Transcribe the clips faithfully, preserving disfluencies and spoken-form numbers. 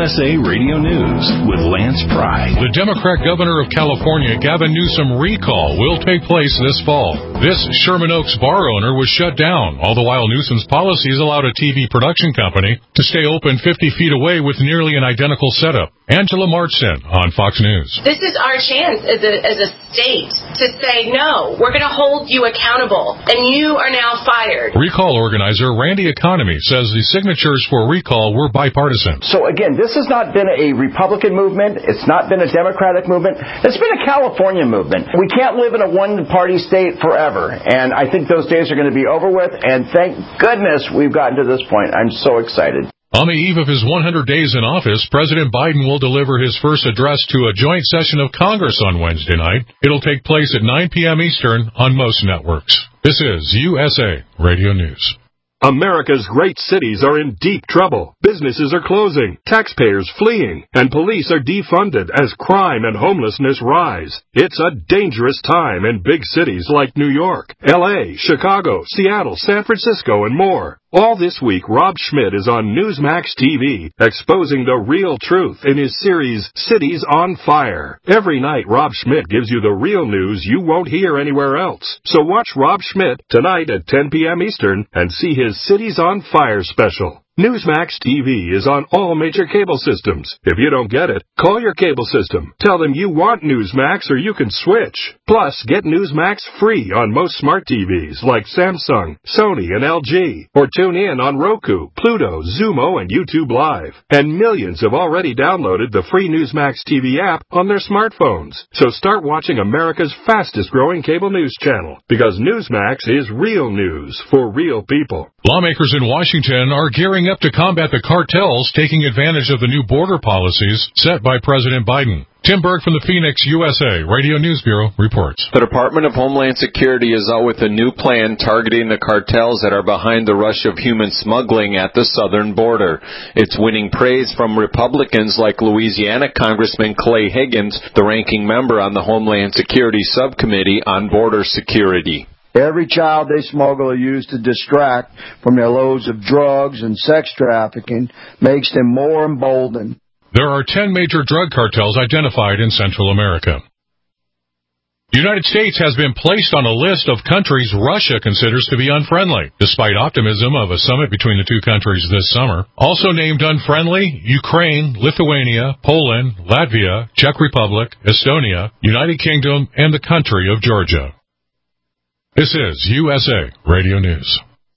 S A Radio News with Lance Pry. The Democrat governor of California, Gavin Newsom, recall will take place this fall. This Sherman Oaks bar owner was shut down, all the while Newsom's policies allowed a T V production company to stay open fifty feet away with nearly an identical setup. Angela Marchson on Fox News. This is our chance as a, as a state to say, no, we're going to hold you accountable, and you are now fired. Recall organizer Randy Economy says the signatures for recall were bipartisan. So again, this has not been a Republican movement. It's not been a Democratic movement. It's been a California movement. We can't live in a one-party state forever, and I think those days are going to be over with, and thank goodness we've gotten to this point. I'm so excited. On the eve of his one hundred days in office, President Biden will deliver his first address to a joint session of Congress on Wednesday night. It'll take place at nine p.m. Eastern on most networks. This is U S A Radio News. America's great cities are in deep trouble. Businesses are closing, taxpayers fleeing, and police are defunded as crime and homelessness rise. It's a dangerous time in big cities like New York, L A, Chicago, Seattle, San Francisco, and more. All this week, Rob Schmidt is on Newsmax T V, exposing the real truth in his series, Cities on Fire. Every night, Rob Schmidt gives you the real news you won't hear anywhere else. So watch Rob Schmidt tonight at ten p.m. Eastern and see his Cities on Fire special. Newsmax T V is on all major cable systems. If you don't get it, call your cable system. Tell them you want Newsmax or you can switch. Plus, get Newsmax free on most smart T Vs like Samsung, Sony, and L G. Or tune in on Roku, Pluto, Zumo, and YouTube Live. And millions have already downloaded the free Newsmax T V app on their smartphones. So start watching America's fastest growing cable news channel, because Newsmax is real news for real people. Lawmakers in Washington are gearing up to combat the cartels taking advantage of the new border policies set by President Biden. Tim Berg from the Phoenix, U S A Radio News Bureau reports. The Department of Homeland Security is out with a new plan targeting the cartels that are behind the rush of human smuggling at the southern border. It's winning praise from Republicans like Louisiana Congressman Clay Higgins, the ranking member on the Homeland Security Subcommittee on Border Security. Every child they smuggle or use to distract from their loads of drugs and sex trafficking makes them more emboldened. There are ten major drug cartels identified in Central America. The United States has been placed on a list of countries Russia considers to be unfriendly, despite optimism of a summit between the two countries this summer. Also named unfriendly, Ukraine, Lithuania, Poland, Latvia, Czech Republic, Estonia, United Kingdom, and the country of Georgia. This is U S A Radio News.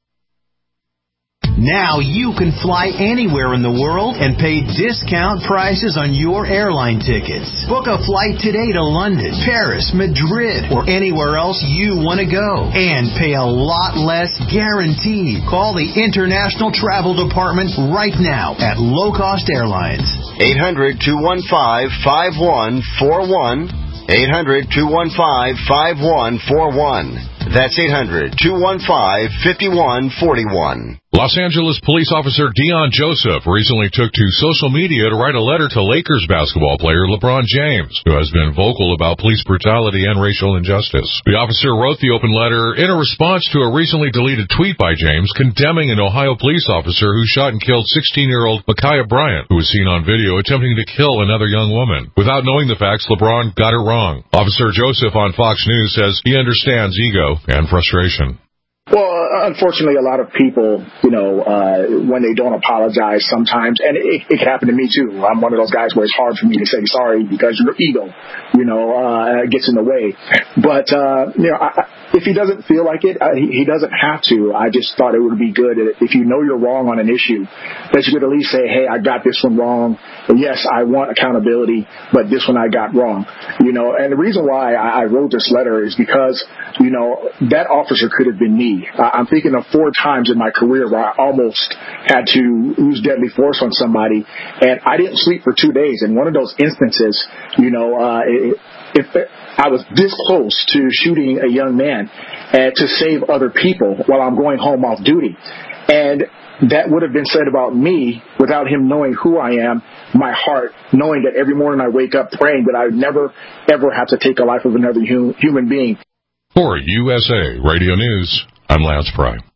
Now you can fly anywhere in the world and pay discount prices on your airline tickets. Book a flight today to London, Paris, Madrid, or anywhere else you want to go. And pay a lot less guaranteed. Call the International Travel Department right now at Low Cost Airlines. eight hundred, two one five, five one four one. eight hundred, two one five, five one four one. That's eight hundred, two one five, five one four one. Los Angeles police officer Dion Joseph recently took to social media to write a letter to Lakers basketball player LeBron James, who has been vocal about police brutality and racial injustice. The officer wrote the open letter in a response to a recently deleted tweet by James condemning an Ohio police officer who shot and killed sixteen-year-old Ma'Khia Bryant, who was seen on video attempting to kill another young woman. Without knowing the facts, LeBron got it wrong. Officer Joseph on Fox News says he understands ego and frustration. Well, unfortunately, a lot of people, you know, uh, when they don't apologize sometimes, and it, it can happen to me too. I'm one of those guys where it's hard for me to say sorry because your ego, you know, uh, gets in the way. But, uh, you know, I, if he doesn't feel like it, uh, he, he doesn't have to. I just thought it would be good if you know you're wrong on an issue, that you could at least say, hey, I got this one wrong. Yes, I want accountability, but this one I got wrong. You know, and the reason why I, I wrote this letter is because, you know, that officer could have been me. I'm thinking of four times in my career where I almost had to use deadly force on somebody, and I didn't sleep for two days. In one of those instances, you know, uh, if I was this close to shooting a young man and to save other people while I'm going home off duty, and that would have been said about me without him knowing who I am, my heart, knowing that every morning I wake up praying that I would never, ever have to take the life of another hum- human being. For U S A Radio News, I'm Lance Pry.